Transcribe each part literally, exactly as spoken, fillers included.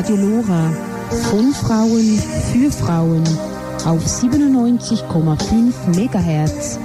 Radio Lora. Von Frauen für Frauen auf siebenundneunzig Komma fünf Megahertz.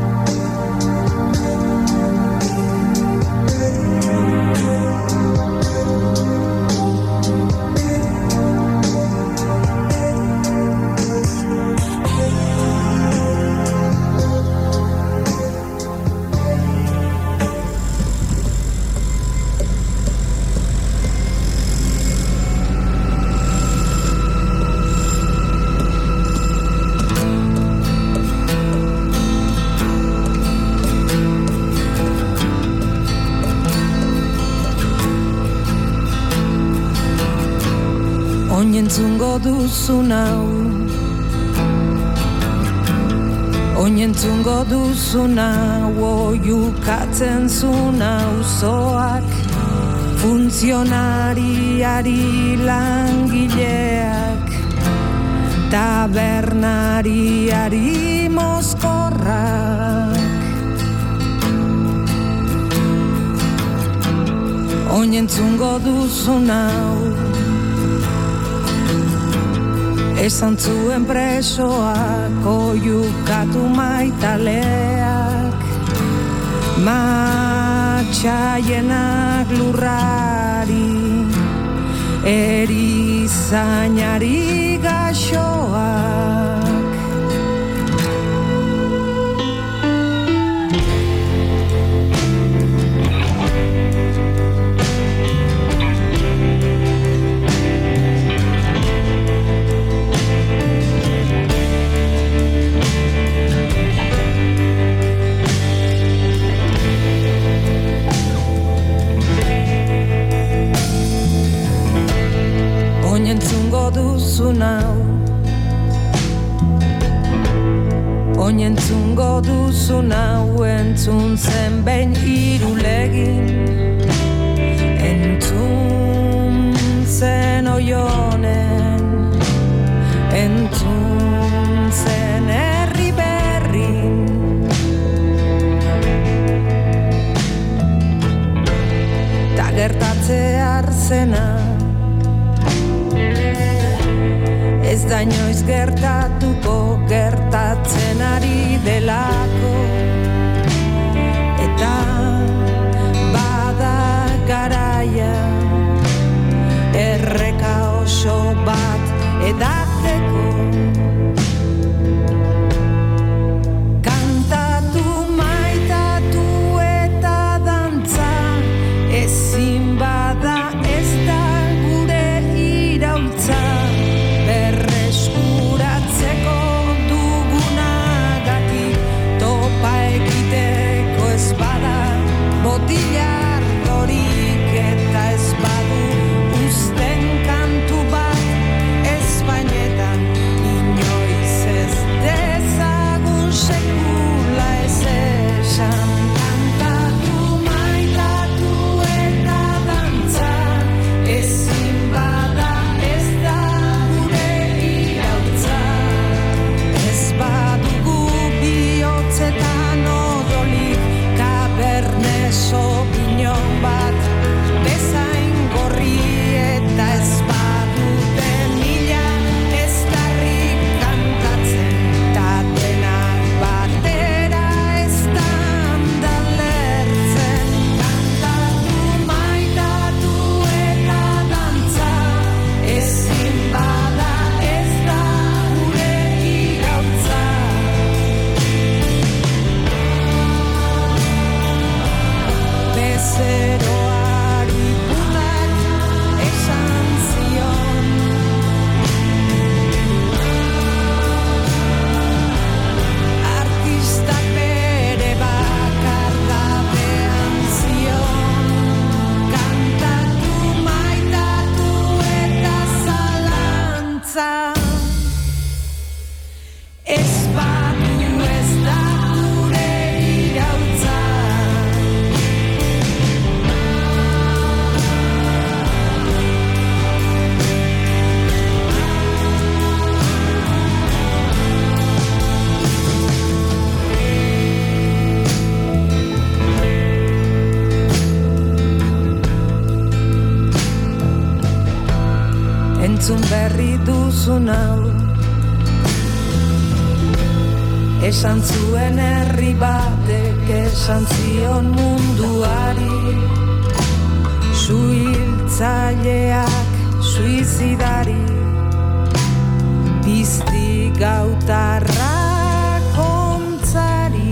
Oinentzungo duzu nau, oinentzungo duzu nau, oiukatzen zu nauzoak, funtzionariari langileak, tabernariari mozkorrak. Oinentzungo duzu nau, esan zuen presoak, oiukatu maitaleak, matxaienak lurrari, erizainari gaxoak. Oinentzungo duzu nau, oinentzungo duzu nau, entzun zen behin irulegin, entzun zen oionen, entzun zen herri berrin. Ta gertatze arzena, ez da inoiz gertatuko, gertatzen ari delako, eta bada garaia, erreka oso bat edateko. Kantatu, maitatu eta dantza, ezin bada ez da gure iraultza. Berreskuratzeko dugunagatik entzun berri duzun hau. Esan zuen herri batek esan zion munduari, suhiltzaileak suizidari, pizti gautarrak ontzari.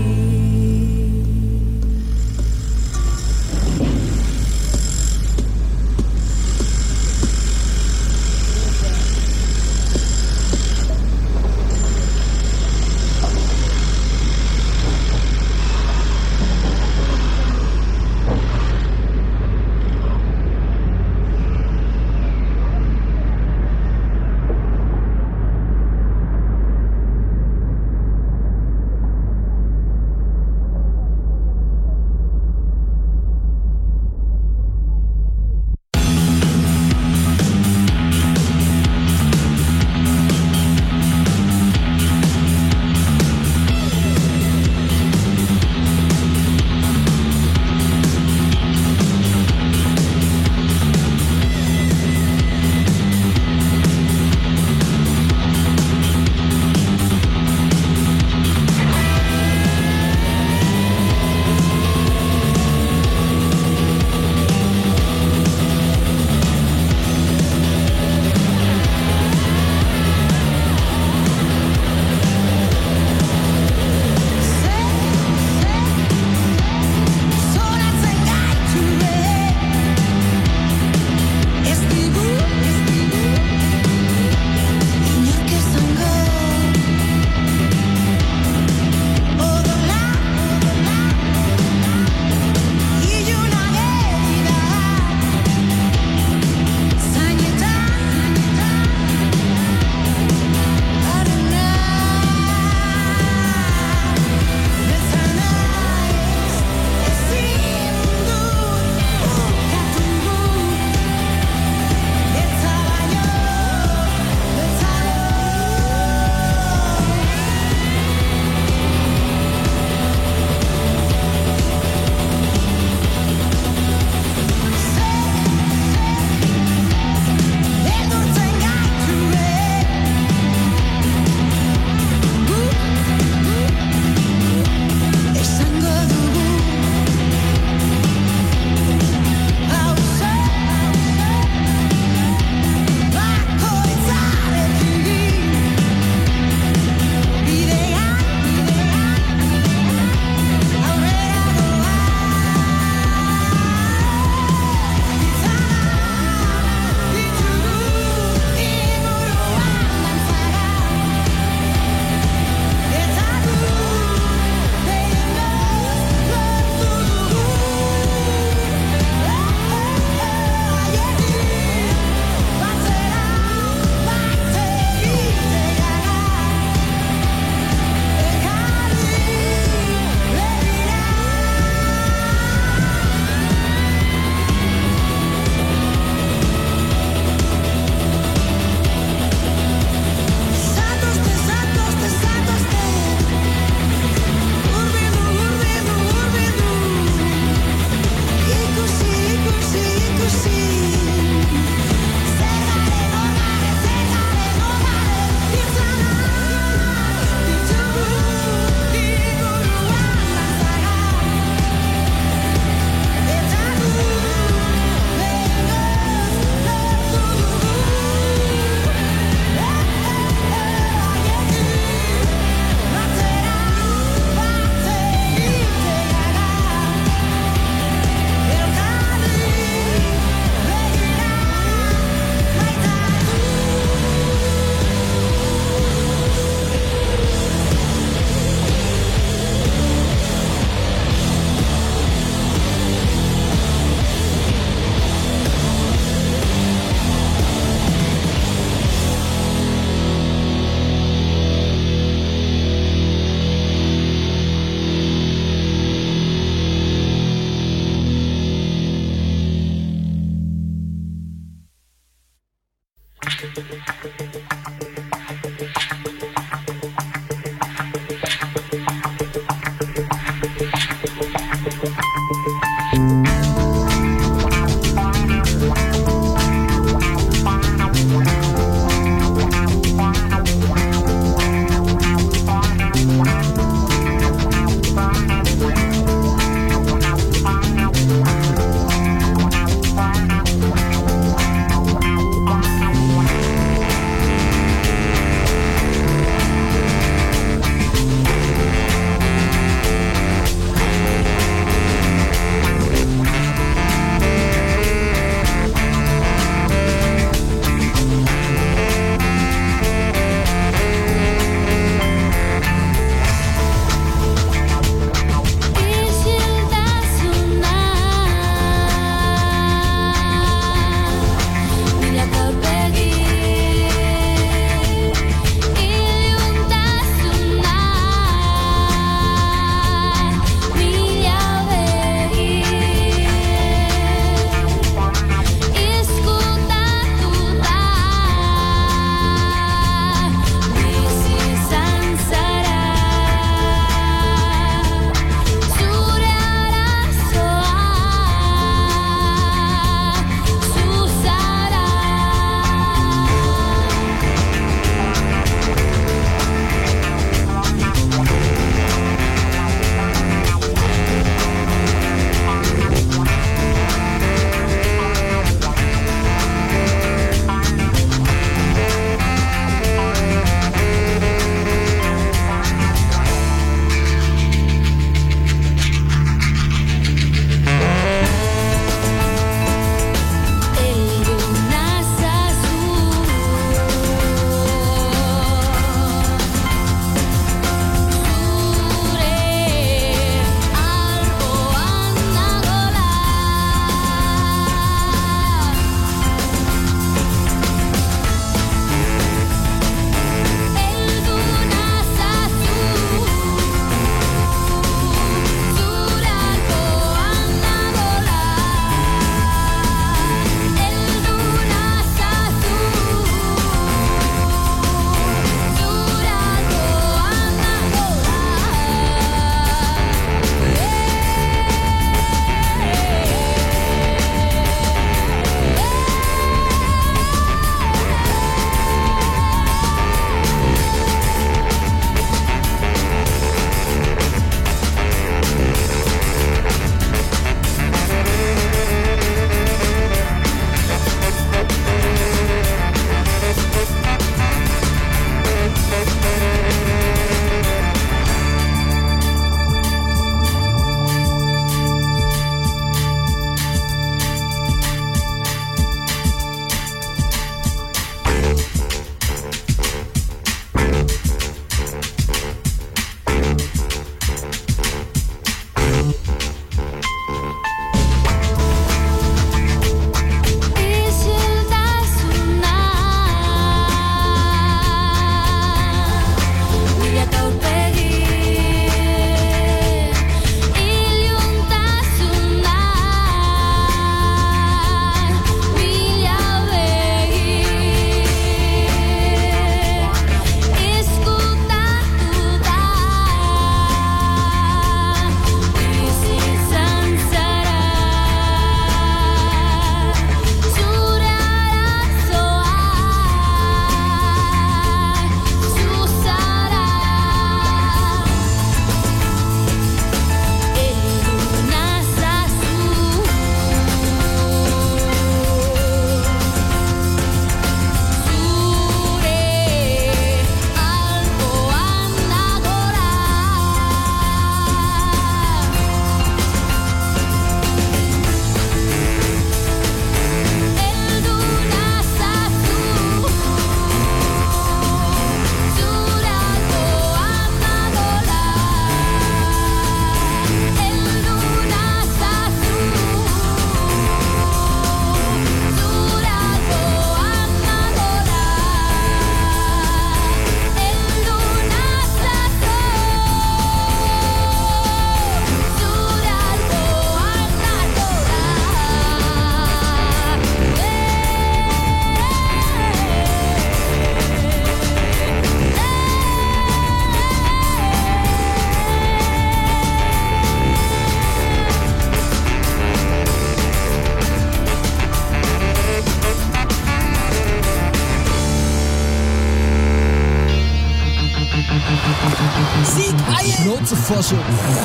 Schnauzeforschung.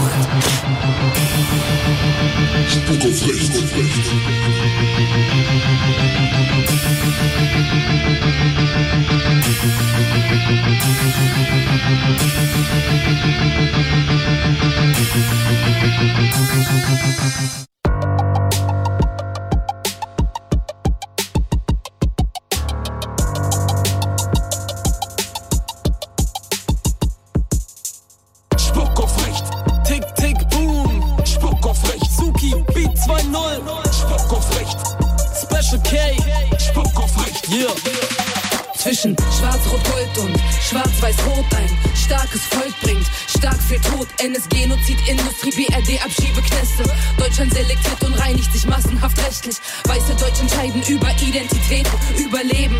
Spuck auf rechts. Zwischen Schwarz-Rot-Gold und Schwarz-Weiß-Rot ein starkes Volk bringt stark viel Tod. N S Genozid, Industrie, B R D, Abschiebeknäste. Deutschland selektiert und reinigt sich massenhaft rechtlich. Weiße Deutsche entscheiden über Identität, Überleben.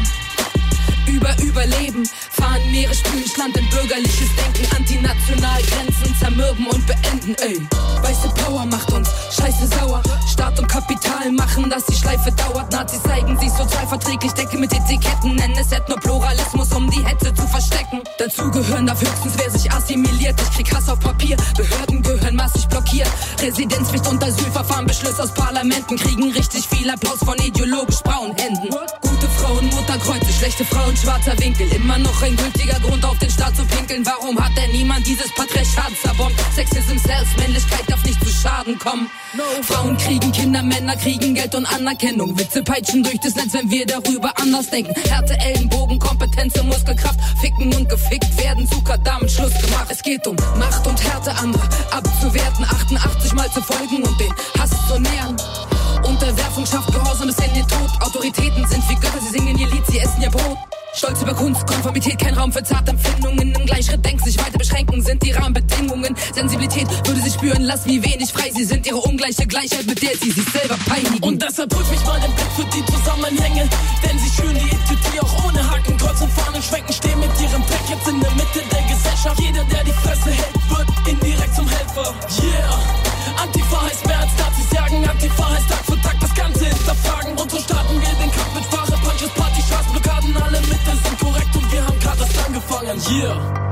Über Überleben, fahren Meere, spülen Land in bürgerliches Denken, antinational Grenzen zermürben und beenden, ey. Weiße Power macht uns scheiße sauer, Staat und Kapital machen, dass die Schleife dauert. Nazis zeigen sich sozialverträglich, Decke mit Etiketten, nennen es Ethnopluralismus, um die Hetze zu verstecken. Dazu gehören darf höchstens, wer sich assimiliert. Ich krieg Hass auf Papier, Behörden gehören massig blockiert. Residenzpflicht und Asylverfahren, Beschlüsse aus Parlamenten kriegen richtig viel Applaus von ideologisch braunen Händen. Gute Frauen, Mutterkreuze, schlechte Frauen, schwarzer Winkel. Immer noch ein gültiger Grund, auf den Staat zu pinkeln. Warum hat denn niemand dieses Patriarchat zerbombt? Sexism, Selbstmännlichkeit darf nicht zu Schaden kommen. No. Frauen kriegen Kinder, Männer kriegen Geld und Anerkennung. Witze peitschen durch das Netz, wenn wir darüber anders denken. Härte, Ellenbogen, Kompetenz und Muskelkraft. Ficken und gefickt werden, Zucker, damit Schluss gemacht. Es geht um Macht und Härte, andere abzuwerten. achtundachtzig Mal zu folgen und den Hass zu nähern. Unterwerfung schafft Gehorsam bis in den Tod. Autoritäten sind wie Götter, sie singen ihr Lied, sie essen ihr Brot. Stolz über Kunst, Konformität, kein Raum für zarte Empfindungen. Im Gleichschritt denken, sich weiter beschränken sind die Rahmenbedingungen. Sensibilität würde sie spüren, lass wie wenig frei sie sind. Ihre ungleiche Gleichheit, mit der sie sich selber peinigen. Und deshalb prüf ich mal den Blick für die Zusammenhänge. Denn sie schüren die Identität auch ohne Haken, Kreuz und Fahnen schwenken, stehen mit ihrem Dreck jetzt in der Mitte der Gesellschaft. Jeder, der die Fresse hält, wird indirekt zum Helfer. Yeah! Antifa heißt mehr als Nazis jagen. Antifa heißt Tag für Tag das Ganze hinterfragen. Und so starten wir den Kampf mit Sprache, Punches, Party, Straßenblockaden. Alle Mitte sind korrekt und wir haben gerade erst angefangen. Yeah!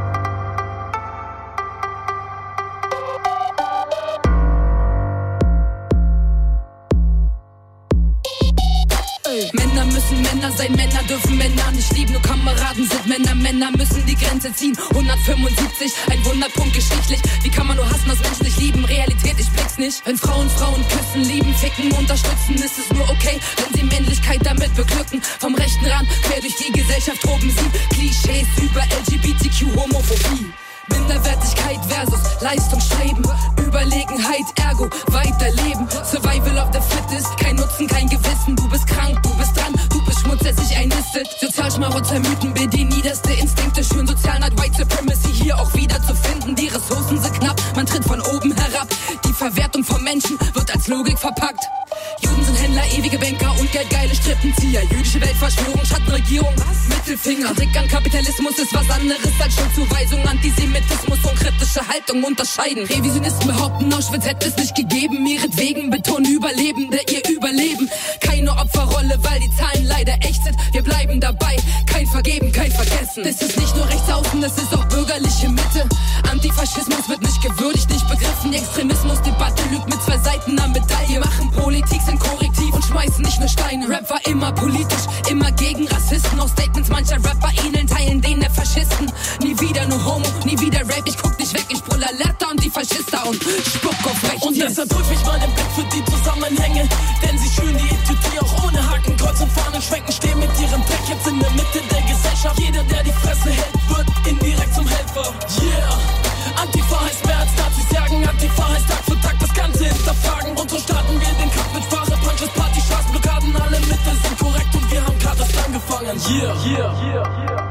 Männer müssen Männer sein, Männer dürfen Männer nicht lieben. Nur Kameraden sind Männer, Männer müssen die Grenze ziehen. hundertfünfundsiebzig, ein Wunderpunkt geschichtlich. Wie kann man nur hassen, dass Menschen nicht lieben? Realität, ich blick's nicht. Wenn Frauen Frauen küssen, lieben, ficken, unterstützen, ist es nur okay, wenn sie Männlichkeit damit beglücken. Vom rechten Rand, quer durch die Gesellschaft toben sie Klischees über L G B T Q, Homophobie. Minderwertigkeit versus Leistungsstreben, Überlegenheit, ergo weiterleben. Survival of the fittest, kein Nutzen, kein Gewissen. Du bist krank, du bist dran, du bist Schmutz, der sich einnistet. Sozialschmarotzer Mythen, die niederste Instinkte. Schön Sozialneid, White Supremacy hier auch wieder zu finden. Die Ressourcen sind knapp, man tritt von oben herab. Die Verwertung von Menschen wird als Logik verpackt. Juden sind Händler, ewige Banker und geldgeile Strippenzieher. Jüdische Weltverschwörung, Schattenregierung, Mittelfinger. Kritik an Kapitalismus ist was anderes als Schuldzuweisung. Antisemitismus und kritische Haltung unterscheiden. Revisionisten behaupten, Auschwitz hätte es nicht gegeben. Ihretwegen betonen Überlebende ihr Überleben. Keine Opferrolle, weil die Zahlen leider echt sind. Wir bleiben dabei, kein Vergeben, kein Vergessen. Das ist nicht nur rechts außen, das ist auch bürgerliche Mitte. Antifaschismus wird nicht gewürdigt, nicht begriffen. Die Extremismusdebatte lügt mit zwei Seiten am Medaille. Machen Politik, sind korrektiv und schmeißen nicht nur Steine. Rap war immer politisch, immer gegen Rassisten. Auch Statements mancher Rapper ähneln Teilen denen der Faschisten. Nie wieder nur Homo, nie wieder Rape. Ich guck nicht weg, ich brüll Alerta und die Faschista und spuck auf rechts. Und deshalb prüf ich mal den Blick für die Zusammenhänge. Denn sie schüren die Identität auch ohne Haken, Kreuz und Fahnen schwenken, stehen mit ihrem Dreck jetzt in der Mitte der Gesellschaft. Jeder, der die Fresse hält, wird indirekt zum Helfer. Yeah! Antifa heißt mehr als Nazis jagen. Antifa heißt Tag für Tag das Ganze hinterfragen. Und so starten wir den Kampf mit Sprache, Punches, Party, Straßenblockaden. Alle Mitte sind korrekt und wir haben gerade erst angefangen. Yeah, yeah, yeah, yeah.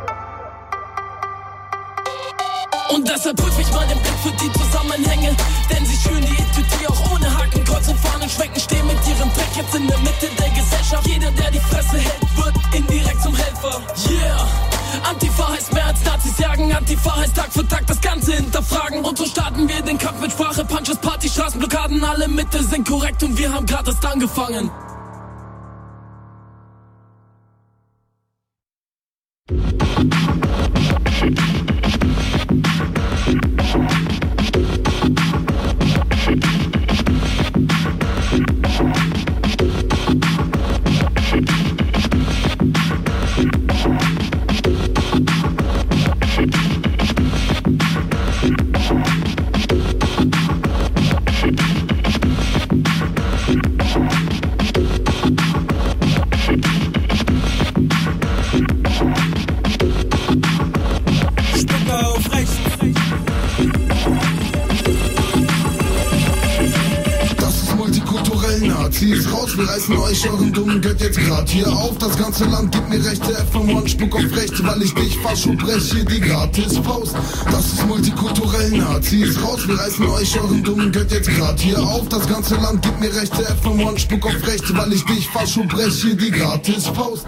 Und deshalb prüf ich mal den Blick für die Zusammenhänge. Denn sie schüren die Identität auch ohne Haken, Kreuz und Fahnen schwenken, stehen mit ihrem Dreck jetzt in der Mitte der Gesellschaft. Jeder, der die Fresse hält, wird indirekt zum Helfer. Yeah! Antifa heißt mehr als Nazis jagen. Antifa heißt Tag für Tag das Ganze hinterfragen. Und so starten wir den Kampf mit Sprache, Punches, Party, Straßenblockaden. Alle Mitte sind korrekt und wir haben gerade erst angefangen. reißen euch euren dummen Gött jetzt grad hier auf. Das ganze Land gibt mir Rechte, F M eins spuck auf rechts, weil ich dich Fascho brech, hier die Gratis-Faust. Das ist multikulturell Nazis, raus, wir reißen euch euren dummen Gött jetzt grad hier auf. Das ganze Land gibt mir Rechte, F M eins spuck auf rechts, weil ich dich Fascho brech, hier die Gratis-Faust.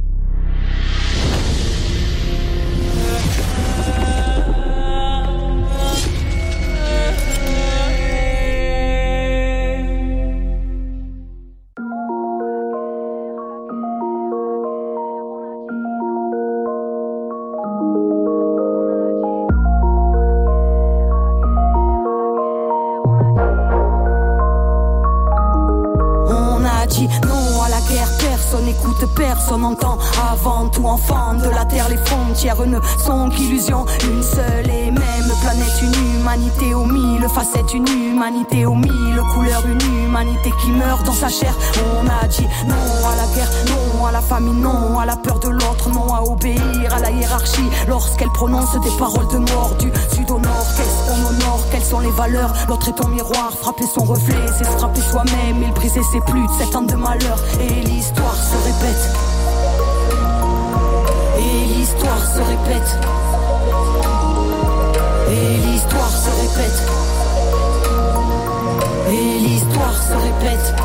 Personne entend avant tout enfant de la terre, les frontières ne sont qu'illusions. Une seule et même planète, une humanité aux mille facettes, une humanité aux mille couleurs, une humanité qui meurt dans sa chair. On a dit non à la guerre, non à la famine, non à la peur de l'autre, non à obéir à la hiérarchie lorsqu'elle prononce des paroles de mort. Du sud au nord, qu'est-ce qu'on honore, quelles sont les valeurs? L'autre est ton miroir, frapper son reflet, c'est se frapper soi-même. Il brisait ses plus de sept ans de malheur et l'histoire se répète. Et l'histoire se répète. Et l'histoire se répète. Et l'histoire se répète.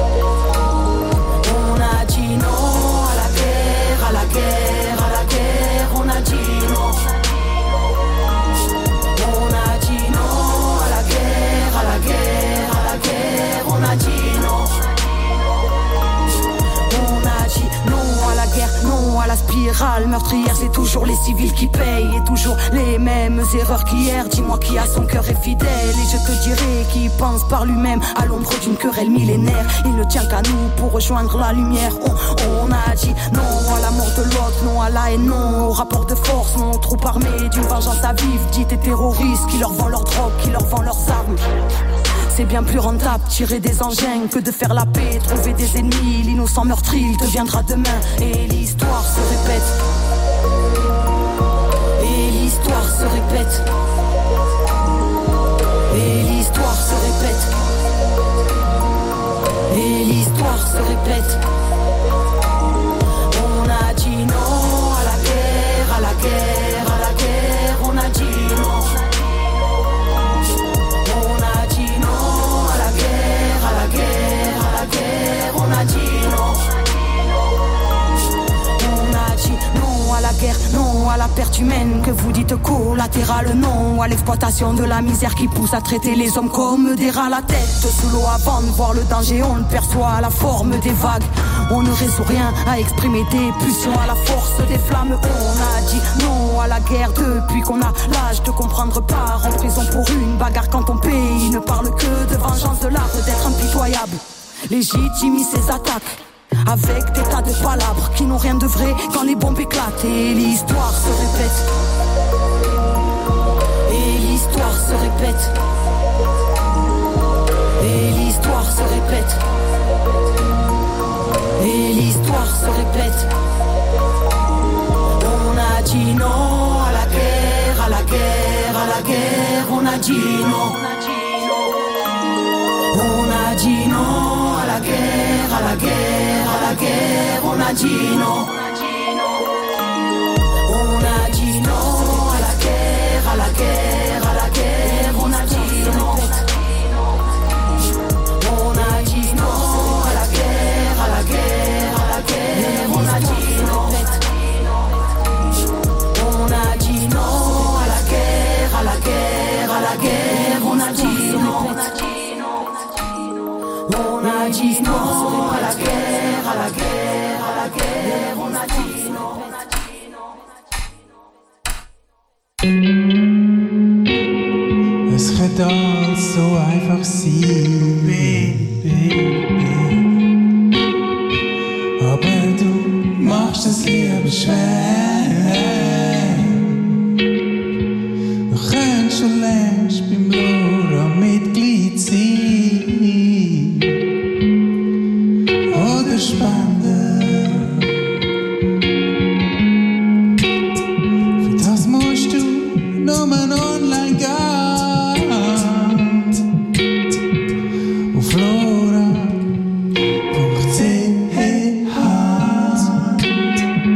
On a dit non à la guerre, à la guerre, à la guerre. On a dit non. On a dit non à la guerre, à la guerre, à la guerre. On a dit non. On a dit non à la guerre, non à la spirale meurtrière. C'est toujours les civils qui payent et toujours les mêmes erreurs qu'hier. Dis-moi qui a son cœur est fidèle et je te dirai qui pense par lui-même à l'ombre d'une querelle millénaire. Il ne tient qu'à nous pour rejoindre la lumière. On, on a dit non à la mort de l'autre, non à la haine, non au rapport de force, non aux troupes armées d'une vengeance à vivre. Dites et terroristes qui leur vendent leur drogue, qui leur vendent leurs armes. C'est bien plus rentable tirer des engins que de faire la paix, trouver des ennemis. L'innocent meurtri, il deviendra demain. Et l'histoire se répète. Et l'histoire se répète. Et l'histoire se répète. Et l'histoire se répète. On a dit non à la guerre, à la guerre, à la guerre. On a dit non. On a dit non. On a dit non à la guerre, non à la perte humaine que vous dites collatérale, non à l'exploitation de la misère qui pousse à traiter les hommes comme des rats. La tête sous l'eau avant de voir le danger, on le perçoit à la forme des vagues. On ne résout rien à exprimer des pulsions à la force des flammes. On a dit non à la guerre depuis qu'on a l'âge de comprendre, part en prison pour une bagarre quand ton pays ne parle que de vengeance, de l'art d'être impitoyable. Légitimise ses attaques avec des tas de palabres qui n'ont rien de vrai quand les bombes éclatent. Et l'histoire se répète. Et l'histoire se répète. Et l'histoire se répète. Et l'histoire se répète. On a dit non à la guerre, à la guerre, à la guerre. On a dit non. On a dit non à la guerre, à la guerre, à la guerre. On a dit non. On a dit non à la guerre, à la guerre, à la guerre. On a dit non. On a dit non à la guerre, à la guerre, à la guerre. On a dit non. On a dit non à la guerre, à la guerre, à la guerre. On a dit non. On a dit non à la guerre, à la guerre, à la guerre. On a dit non. Es könnte alles so einfach sein, Baby. Aber du machst es lieber schwer. Du könntest schon längst beim Blut